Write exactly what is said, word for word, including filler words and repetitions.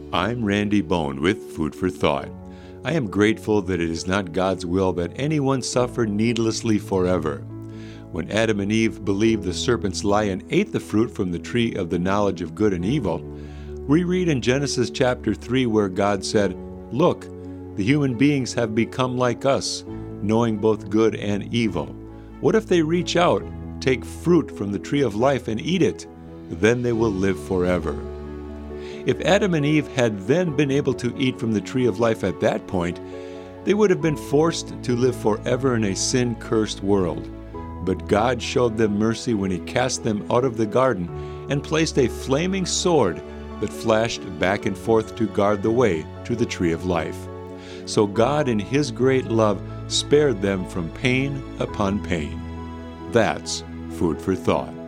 I'm Randy Bone with Food for Thought. I am grateful that it is not God's will that anyone suffer needlessly forever. When Adam and Eve believed the serpent's lie and ate the fruit from the tree of the knowledge of good and evil, we read in Genesis chapter three where God said, "Look, the human beings have become like us, knowing both good and evil. What if they reach out, take fruit from the tree of life and eat it? Then they will live forever." If Adam and Eve had then been able to eat from the tree of life at that point, they would have been forced to live forever in a sin-cursed world. But God showed them mercy when He cast them out of the garden and placed a flaming sword that flashed back and forth to guard the way to the tree of life. So God, in His great love, spared them from pain upon pain. That's food for thought.